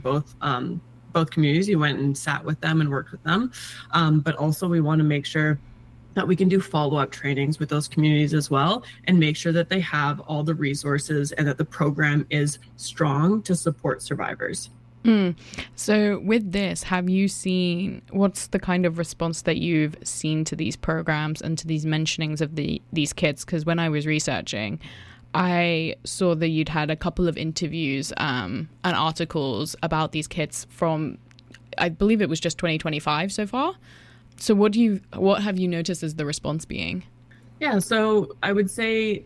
both communities. You went and sat with them and worked with them, but also we want to make sure that we can do follow-up trainings with those communities as well, and make sure that they have all the resources and that the program is strong to support survivors. So with this, have you seen, what's the kind of response that you've seen to these programs and to these mentionings of these kids? Because when I was researching, I saw that you'd had a couple of interviews and articles about these kids from, I believe it was just 2025 so far. So what have you noticed as the response being? Yeah, so I would say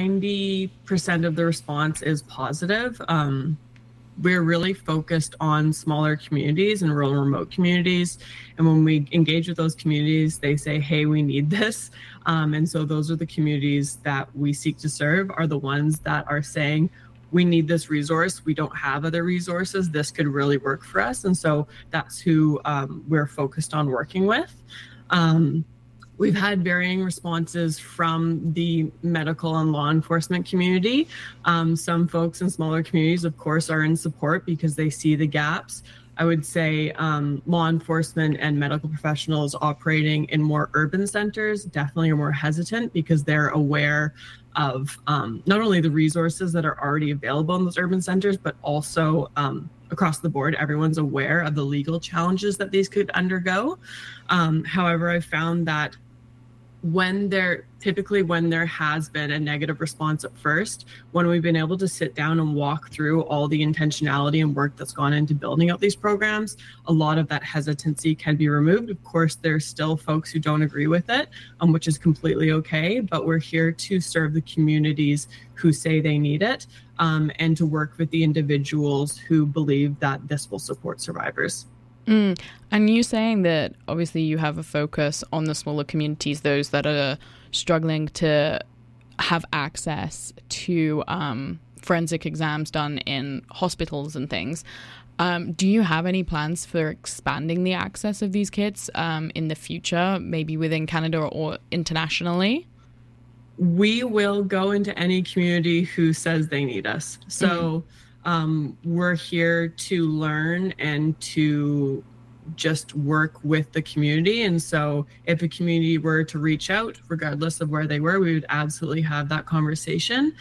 90% of the response is positive. We're really focused on smaller communities and rural and remote communities. And when we engage with those communities, they say, hey, we need this. And so those are the communities that we seek to serve, are the ones that are saying, we need this resource. We don't have other resources. This could really work for us. And so that's who we're focused on working with. We've had varying responses from the medical and law enforcement community. Some folks in smaller communities, of course, are in support because they see the gaps. I would say law enforcement and medical professionals operating in more urban centers definitely are more hesitant because they're aware of not only the resources that are already available in those urban centers, but also across the board, everyone's aware of the legal challenges that these could undergo. However, I found that when there has been a negative response at first, when we've been able to sit down and walk through all the intentionality and work that's gone into building out these programs, a lot of that hesitancy can be removed. Of course, there's still folks who don't agree with it, which is completely okay, but we're here to serve the communities who say they need it, and to work with the individuals who believe that this will support survivors. And you saying that obviously you have a focus on the smaller communities, those that are struggling to have access to forensic exams done in hospitals and things. Do you have any plans for expanding the access of these kits in the future, maybe within Canada or internationally? We will go into any community who says they need us. So we're here to learn and to just work with the community. And so if a community were to reach out, regardless of where they were, we would absolutely have that conversation.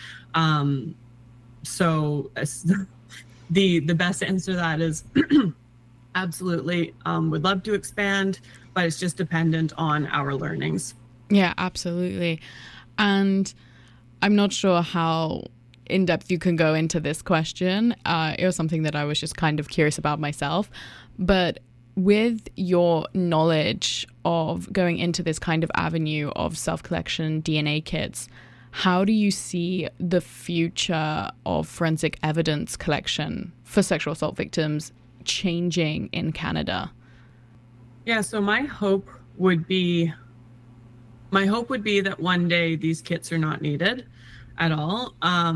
So the best answer to that is absolutely would love to expand, but it's just dependent on our learnings. Yeah, absolutely. And I'm not sure how in depth you can go into this question. It was something that I was just kind of curious about myself. But with your knowledge of going into this kind of avenue of self-collection DNA kits, how do you see the future of forensic evidence collection for sexual assault victims changing in Canada? Yeah, so my hope would be that one day these kits are not needed at all.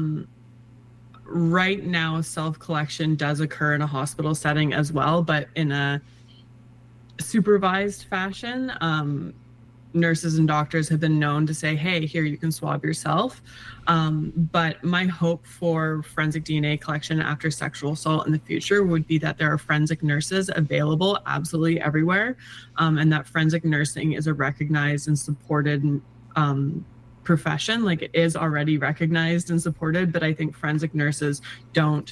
Right now, self-collection does occur in a hospital setting as well, but in a supervised fashion. Nurses and doctors have been known to say, hey, here, you can swab yourself. But my hope for forensic DNA collection after sexual assault in the future would be that there are forensic nurses available absolutely everywhere, and that forensic nursing is a recognized and supported profession. Like, it is already recognized and supported, but I think forensic nurses don't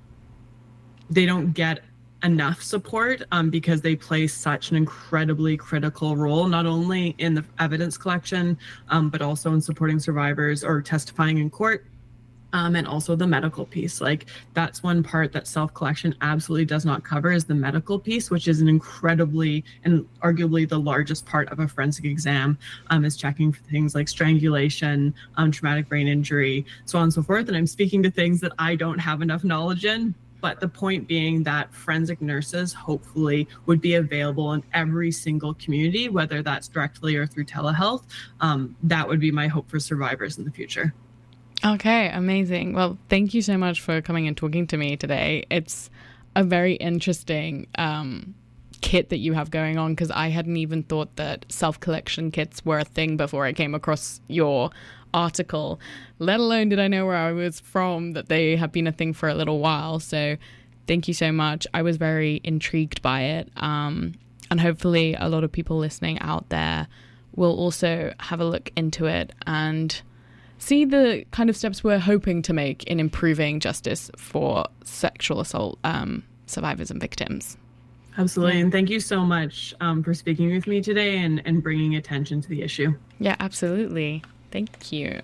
get enough support because they play such an incredibly critical role, not only in the evidence collection, but also in supporting survivors or testifying in court, and also the medical piece. Like, that's one part that self-collection absolutely does not cover, is the medical piece, which is an incredibly and arguably the largest part of a forensic exam, is checking for things like strangulation, traumatic brain injury, so on and so forth. And I'm speaking to things that I don't have enough knowledge in. But the point being that forensic nurses hopefully would be available in every single community, whether that's directly or through telehealth. That would be my hope for survivors in the future. Okay, amazing. Well, thank you so much for coming and talking to me today. It's a very interesting kit that you have going on, because I hadn't even thought that self-collection kits were a thing before I came across your article, let alone did I know where I was from, that they have been a thing for a little while. So thank you so much. I was very intrigued by it. And hopefully a lot of people listening out there will also have a look into it and see the kind of steps we're hoping to make in improving justice for sexual assault survivors and victims. Absolutely. And thank you so much for speaking with me today and bringing attention to the issue. Yeah, absolutely. Thank you.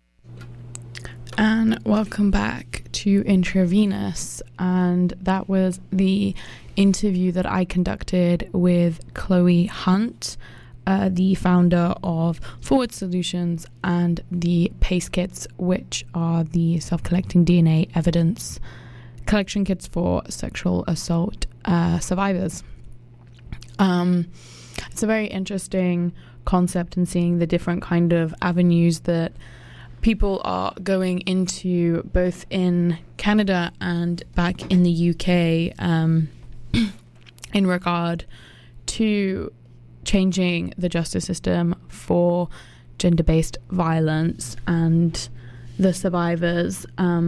And welcome back to Intravenous. And that was the interview that I conducted with Chloe Hunt, the founder of Forward Solutions and the PACE kits, which are the self-collecting DNA evidence collection kits for sexual assault survivors. It's a very interesting concept, and seeing the different kind of avenues that people are going into both in Canada and back in the UK in regard to changing the justice system for gender-based violence and the survivors.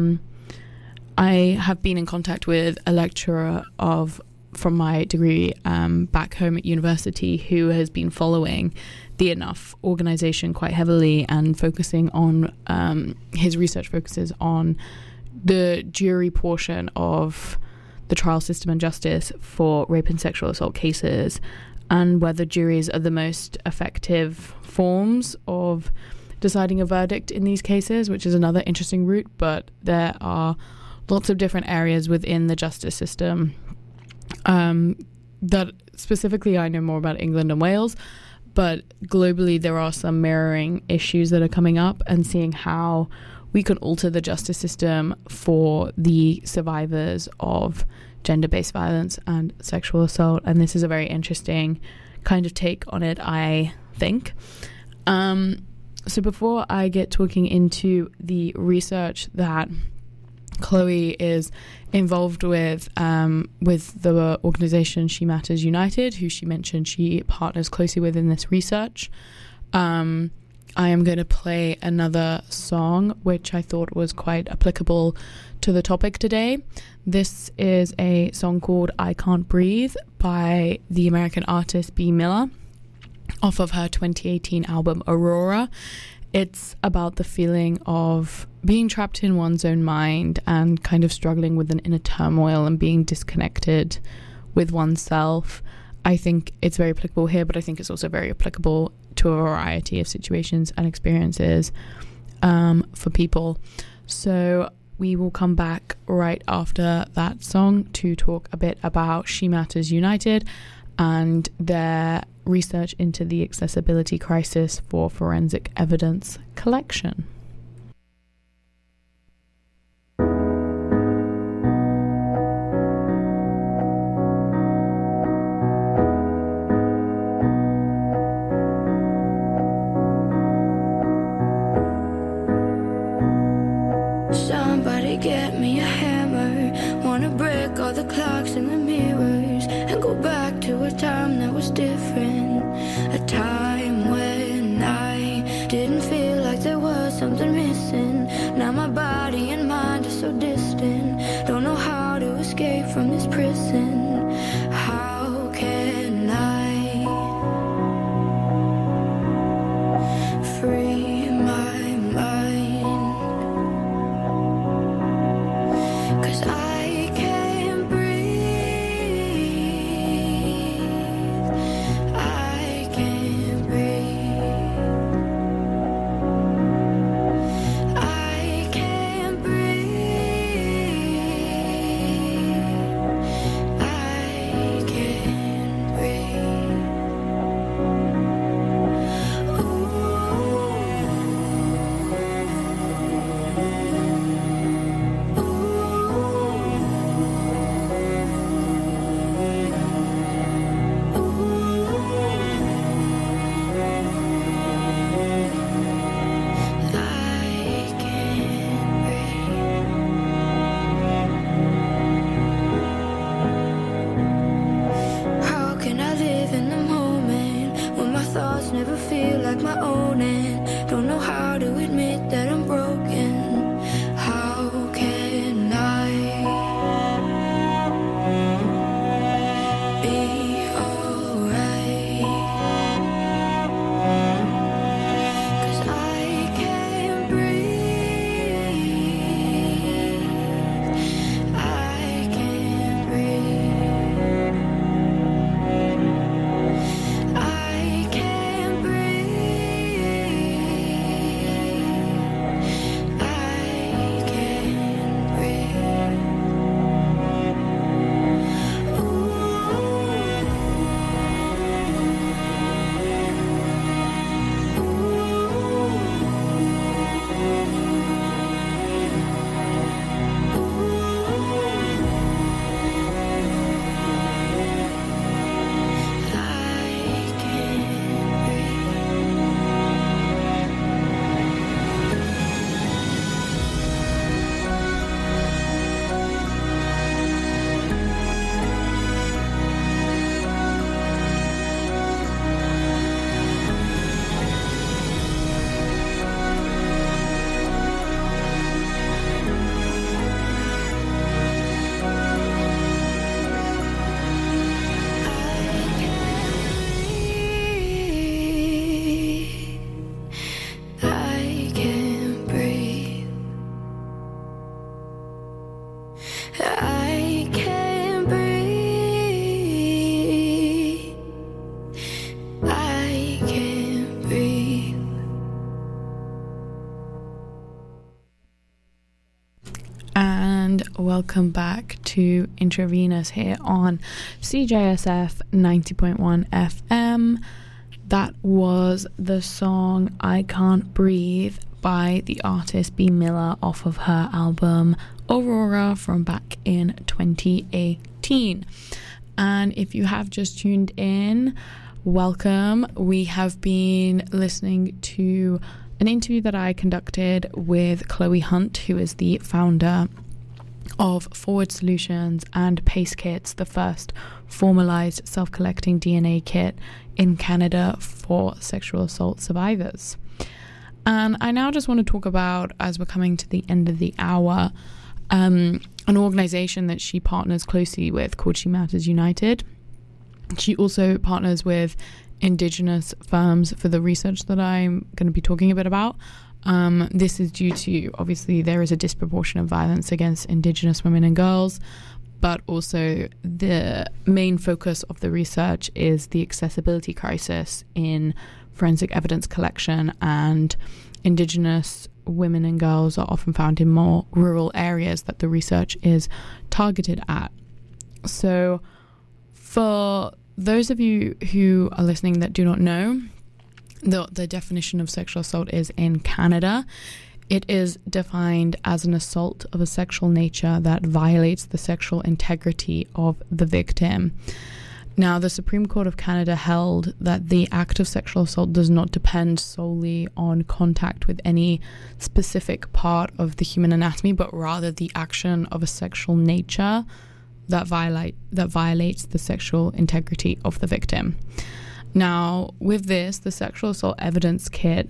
I have been in contact with a lecturer from my degree back home at university who has been following the Enough organization quite heavily and focusing on his research focuses on the jury portion of the trial system and justice for rape and sexual assault cases, and whether juries are the most effective forms of deciding a verdict in these cases, which is another interesting route. But there are lots of different areas within the justice system that specifically I know more about England and Wales, but globally there are some mirroring issues that are coming up, and seeing how we can alter the justice system for the survivors of gender-based violence and sexual assault. And this is a very interesting kind of take on it, I think. So before I get talking into the research that Chloe is involved with the organization She Matters United, who she mentioned she partners closely with in this research, I am going to play another song which I thought was quite applicable to the topic today. This is a song called I Can't Breathe by the American artist B. Miller off of her 2018 album Aurora. It's about the feeling of being trapped in one's own mind and kind of struggling with an inner turmoil and being disconnected with oneself. I think it's very applicable here, but I think it's also very applicable to a variety of situations and experiences for people. So we will come back right after that song to talk a bit about She Matters United and their research into the accessibility crisis for forensic evidence collection. Somebody get me a hammer. Wanna break all the clocks in the mirrors and go back to a time that was different. A time when I didn't feel like there was something missing. Now my body and mind are so distant. Don't know how to escape from this prison. How can I free my mind? 'Cause I can't breathe. I can't breathe. I can't breathe. I welcome back to Intravenous here on CJSF 90.1 FM. That was the song I Can't Breathe by the artist B. Miller off of her album Aurora from back in 2018. And if you have just tuned in, welcome. We have been listening to an interview that I conducted with Chloe Hunt, who is the founder of Forward Solutions and Pace Kits, the first formalized self-collecting DNA kit in Canada for sexual assault survivors. And I now just want to talk about, as we're coming to the end of the hour, an organization that she partners closely with called She Matters United. She also partners with Indigenous firms for the research that I'm going to be talking a bit about. This is due to, obviously, there is a disproportionate violence against Indigenous women and girls, but also the main focus of the research is the accessibility crisis in forensic evidence collection, and Indigenous women and girls are often found in more rural areas that the research is targeted at. So for those of you who are listening that do not know, the definition of sexual assault is in Canada. It is defined as an assault of a sexual nature that violates the sexual integrity of the victim. Now, the Supreme Court of Canada held that the act of sexual assault does not depend solely on contact with any specific part of the human anatomy, but rather the action of a sexual nature that violates the sexual integrity of the victim. Now, with this, the sexual assault evidence kit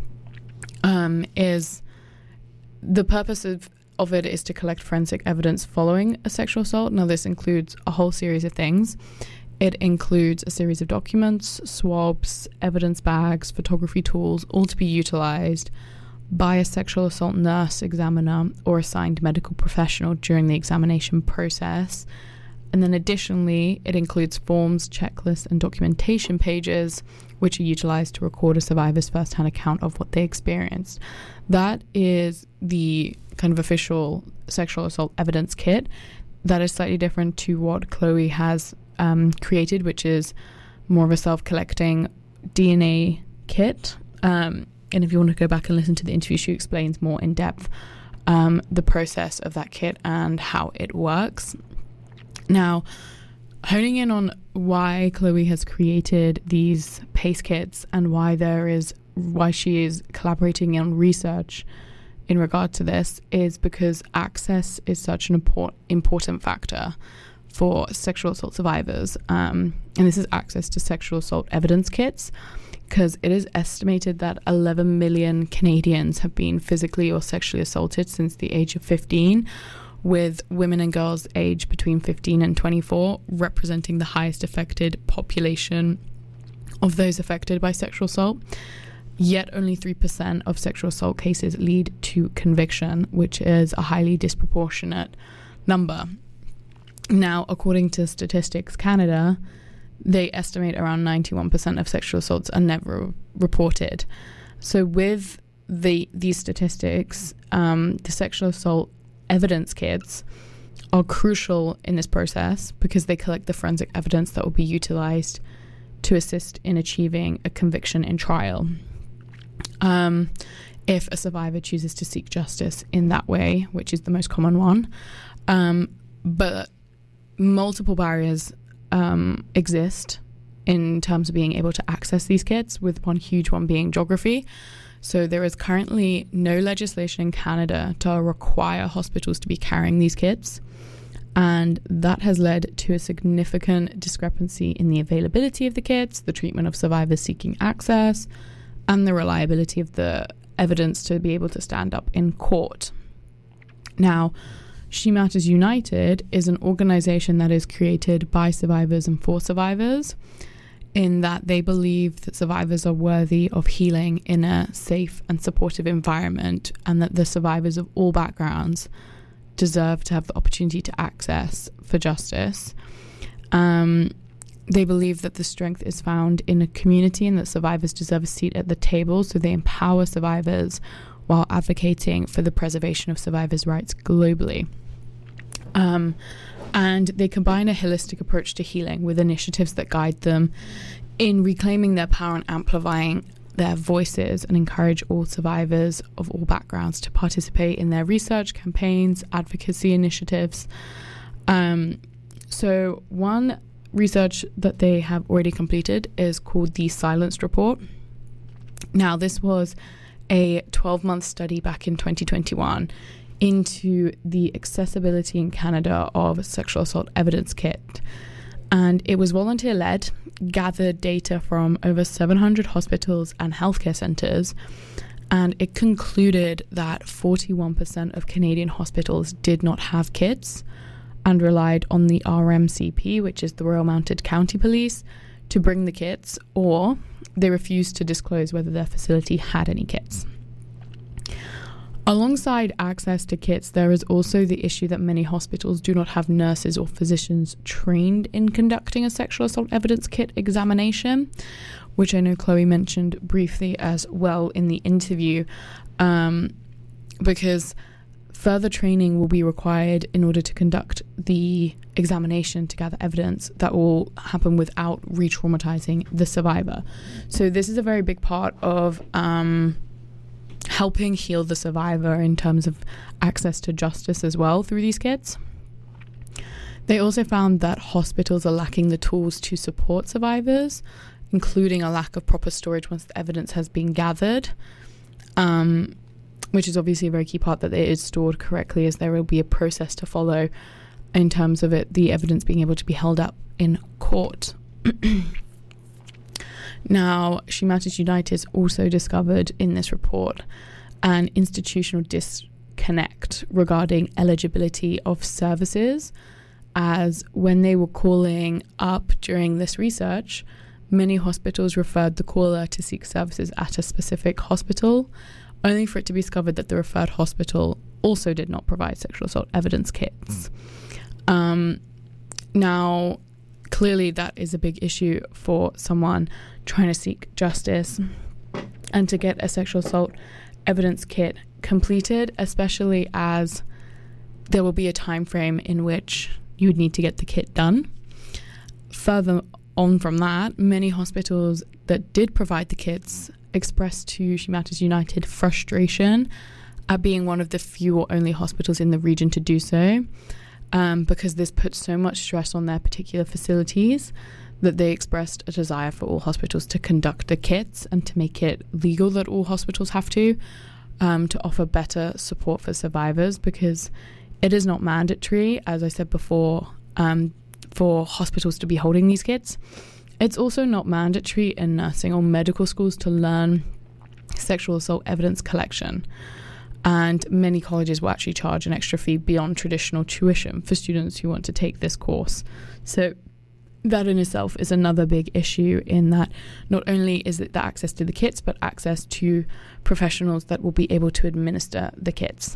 is the purpose of it is to collect forensic evidence following a sexual assault. Now, this includes a whole series of things. It includes a series of documents, swabs, evidence bags, photography tools, all to be utilized by a sexual assault nurse, examiner, or assigned medical professional during the examination process. And then additionally, it includes forms, checklists, and documentation pages, which are utilized to record a survivor's first-hand account of what they experienced. That is the kind of official sexual assault evidence kit. That is slightly different to what Chloe has created, which is more of a self-collecting DNA kit. And if you want to go back and listen to the interview, she explains more in depth the process of that kit and how it works. Now, honing in on why Chloe has created these PACE kits and why she is collaborating on research in regard to this is because access is such an important factor for sexual assault survivors. And this is access to sexual assault evidence kits, because it is estimated that 11 million Canadians have been physically or sexually assaulted since the age of 15, with women and girls aged between 15 and 24 representing the highest affected population of those affected by sexual assault. Yet only 3% of sexual assault cases lead to conviction, which is a highly disproportionate number. Now, according to Statistics Canada, they estimate around 91% of sexual assaults are never reported. So with these statistics, the sexual assault evidence kits are crucial in this process because they collect the forensic evidence that will be utilized to assist in achieving a conviction in trial. If a survivor chooses to seek justice in that way, which is the most common one. But multiple barriers exist in terms of being able to access these kits, with one huge one being geography. So there is currently no legislation in Canada to require hospitals to be carrying these kits, and that has led to a significant discrepancy in the availability of the kits, the treatment of survivors seeking access, and the reliability of the evidence to be able to stand up in court. Now, She Matters United is an organization that is created by survivors and for survivors, in that they believe that survivors are worthy of healing in a safe and supportive environment, and that the survivors of all backgrounds deserve to have the opportunity to access for justice. They believe that the strength is found in a community and that survivors deserve a seat at the table, so they empower survivors while advocating for the preservation of survivors' rights globally. And they combine a holistic approach to healing with initiatives that guide them in reclaiming their power and amplifying their voices, and encourage all survivors of all backgrounds to participate in their research campaigns, advocacy initiatives. So one research that they have already completed is called the Silenced Report. Now, this was a 12-month study back in 2021 into the accessibility in Canada of sexual assault evidence kit. And it was volunteer-led, gathered data from over 700 hospitals and healthcare centres, and it concluded that 41% of Canadian hospitals did not have kits and relied on the RMCP, which is the Royal Mounted County Police, to bring the kits, or they refused to disclose whether their facility had any kits. Alongside access to kits, there is also the issue that many hospitals do not have nurses or physicians trained in conducting a sexual assault evidence kit examination, which I know Chloe mentioned briefly as well in the interview, because further training will be required in order to conduct the examination to gather evidence that will happen without re-traumatizing the survivor. So this is a very big part of helping heal the survivor in terms of access to justice as well through these kits. They also found that hospitals are lacking the tools to support survivors, including a lack of proper storage once the evidence has been gathered, which is obviously a very key part, that it is stored correctly, as there will be a process to follow in terms of it, the evidence being able to be held up in court. Now, She Matters United also discovered in this report an institutional disconnect regarding eligibility of services, as when they were calling up during this research, many hospitals referred the caller to seek services at a specific hospital, only for it to be discovered that the referred hospital also did not provide sexual assault evidence kits. Now, clearly that is a big issue for someone trying to seek justice and to get a sexual assault evidence kit completed, especially as there will be a time frame in which you would need to get the kit done. Further on from that, many hospitals that did provide the kits expressed to She Matters United frustration at being one of the few or only hospitals in the region to do so, because this puts so much stress on their particular facilities that they expressed a desire for all hospitals to conduct the kits and to make it legal that all hospitals have to offer better support for survivors, because it is not mandatory, as I said before, for hospitals to be holding these kits. It's also not mandatory in nursing or medical schools to learn sexual assault evidence collection. And many colleges will actually charge an extra fee beyond traditional tuition for students who want to take this course. So that in itself is another big issue, in that not only is it the access to the kits, but access to professionals that will be able to administer the kits.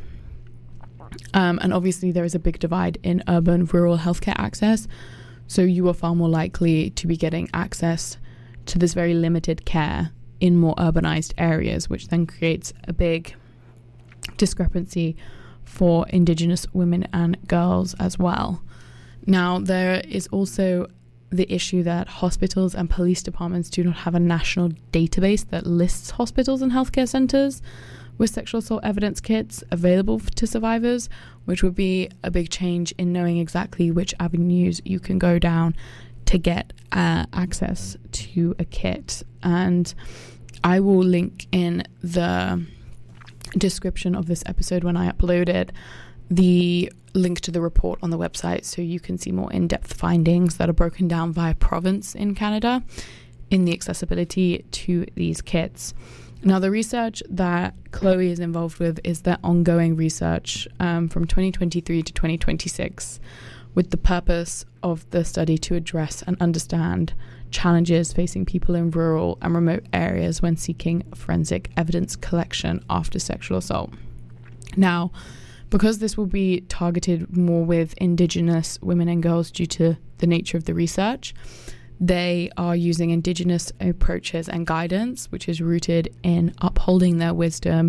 And obviously there is a big divide in urban-rural healthcare access. So you are far more likely to be getting access to this very limited care in more urbanized areas, which then creates a big discrepancy for Indigenous women and girls as well. Now, there is also the issue that hospitals and police departments do not have a national database that lists hospitals and healthcare centres with sexual assault evidence kits available to survivors, which would be a big change in knowing exactly which avenues you can go down to get access to a kit. And I will link in the description of this episode, when I upload it, the link to the report on the website, so you can see more in-depth findings that are broken down via province in Canada in the accessibility to these kits. Now, the research that Chloe is involved with is their ongoing research from 2023 to 2026, with the purpose of the study to address and understand challenges facing people in rural and remote areas when seeking forensic evidence collection after sexual assault. Now, because this will be targeted more with Indigenous women and girls due to the nature of the research, they are using Indigenous approaches and guidance, which is rooted in upholding their wisdom,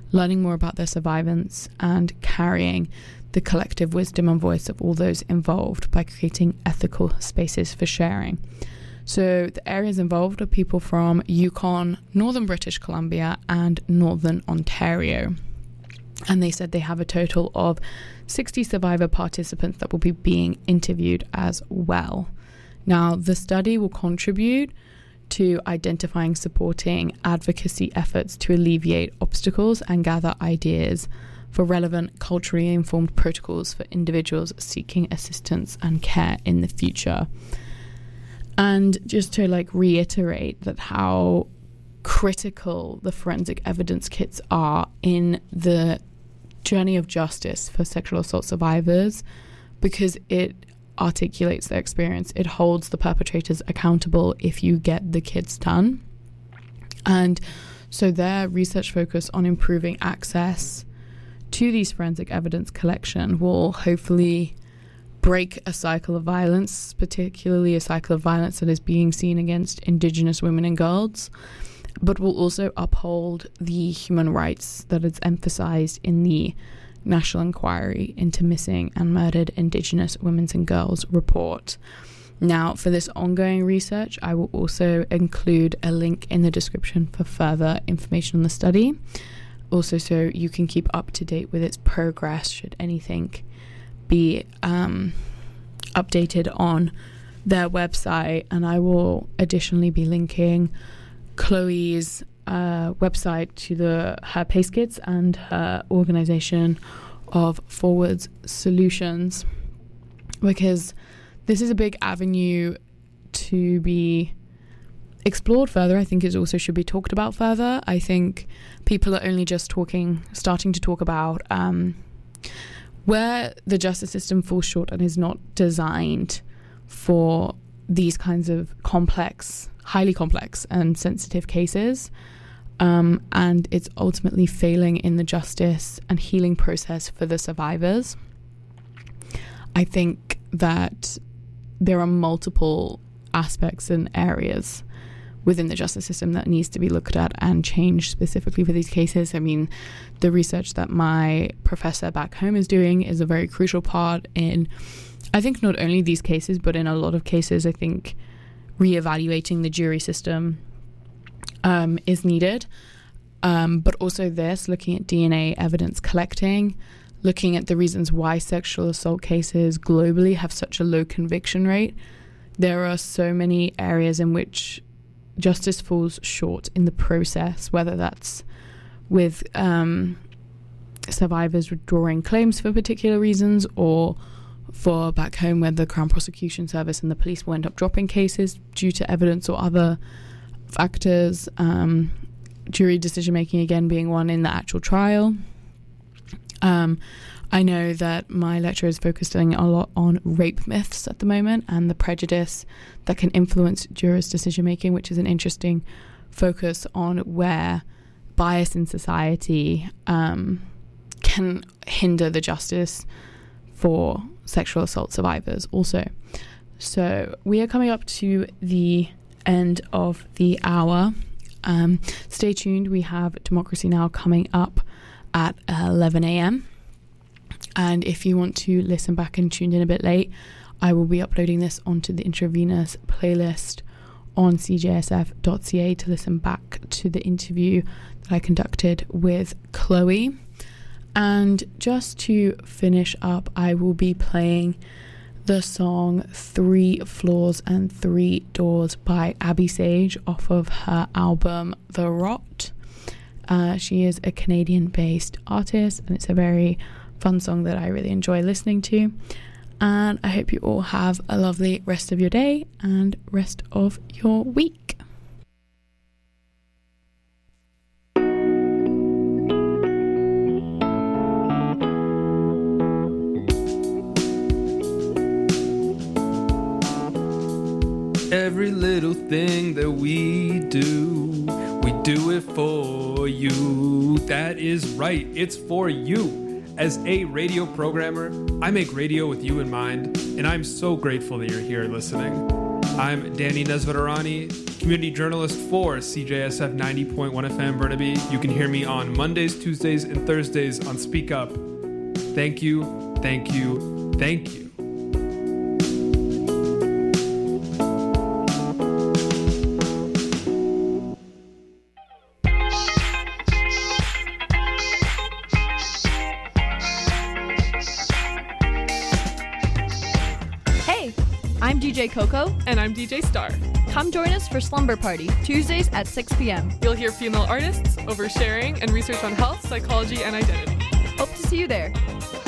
learning more about their survivance, and carrying the collective wisdom and voice of all those involved by creating ethical spaces for sharing. So the areas involved are people from Yukon, Northern British Columbia, and Northern Ontario. And they said they have a total of 60 survivor participants that will be being interviewed as well. Now, the study will contribute to identifying, supporting advocacy efforts to alleviate obstacles and gather ideas for relevant culturally informed protocols for individuals seeking assistance and care in the future. And just to reiterate that how critical the forensic evidence kits are in the journey of justice for sexual assault survivors, because it articulates their experience. It holds the perpetrators accountable if you get the kits done. And so their research focus on improving access to these forensic evidence collection will hopefully break a cycle of violence, particularly a cycle of violence that is being seen against Indigenous women and girls, but will also uphold the human rights that is emphasized in the National Inquiry into Missing and Murdered Indigenous Women and Girls report. Now, for this ongoing research, I will also include a link in the description for further information on the study, also so you can keep up to date with its progress should anything be updated on their website. And I will additionally be linking Chloe's website to her PACE kits and her organization of Forwards Solutions, because this is a big avenue to be explored further. I think it also should be talked about further. I think people are only just starting to talk about where the justice system falls short and is not designed for these kinds of highly complex and sensitive cases. And it's ultimately failing in the justice and healing process for the survivors. I think that there are multiple aspects and areas within the justice system that needs to be looked at and changed specifically for these cases. I mean, the research that my professor back home is doing is a very crucial part in, I think, not only these cases, but in a lot of cases, I think reevaluating the jury system is needed. But also looking at DNA evidence collecting, looking at the reasons why sexual assault cases globally have such a low conviction rate. There are so many areas in which justice falls short in the process, whether that's with survivors withdrawing claims for particular reasons, or for back home where the Crown Prosecution Service and the police will end up dropping cases due to evidence or other factors. Jury decision making again being one in the actual trial. I know that my lecturer is focusing a lot on rape myths at the moment and the prejudice that can influence jurors' decision making, which is an interesting focus on where bias in society can hinder the justice for sexual assault survivors also. So we are coming up to the end of the hour. Stay tuned. We have Democracy Now! Coming up at 11 a.m. And if you want to listen back and tune in a bit late, I will be uploading this onto the Intravenous playlist on cjsf.ca to listen back to the interview that I conducted with Chloe. And just to finish up, I will be playing the song 3 Floors and 3 Doors by Abby Sage off of her album The Rot. She is a Canadian-based artist, and it's a very fun song that I really enjoy listening to. And I hope you all have a lovely rest of your day and rest of your week. Every little thing that we do it for you. That is right, it's for you. As a radio programmer, I make radio with you in mind, and I'm so grateful that you're here listening. I'm Danny Nesvatarani, community journalist for CJSF 90.1 FM Burnaby. You can hear me on Mondays, Tuesdays, and Thursdays on Speak Up. Thank you, thank you, thank you. I'm DJ Coco. And I'm DJ Star. Come join us for Slumber Party, Tuesdays at 6 p.m. You'll hear female artists, oversharing, and research on health, psychology, and identity. Hope to see you there.